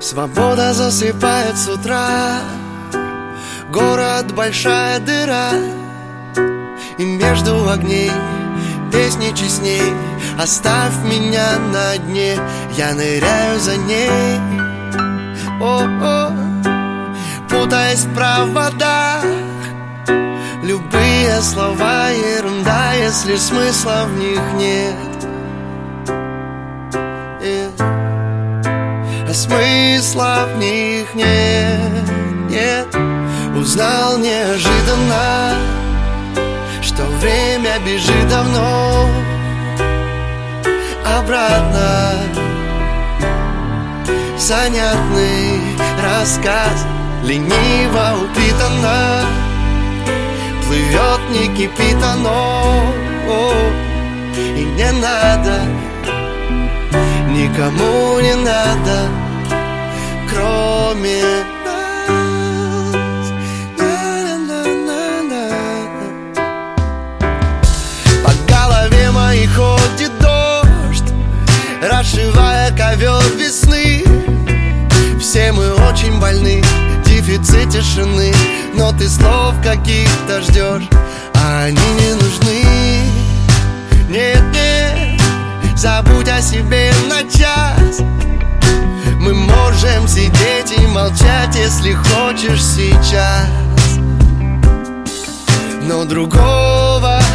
Свобода засыпает с утра, город большая дыра, и между огней песни честней. Оставь меня на дне, я ныряю за ней. О-о, путаясь в проводах, любые слова ерунда, если смысла в них нет. А смысла в них нет. Узнал неожиданно, что время бежит давно обратно. Занятный рассказ, лениво упитанно, плывет, не кипит оно. И не надо, никому не надо, кроме нас. По голове моей ходит дождь, расшивая ковер весны. Все мы очень больны, дефицит тишины, но ты слов каких-то ждешь, а они не нужны. Нет, нет, забудь о себе на час. Мы можем сидеть и молчать, если хочешь сейчас, но другого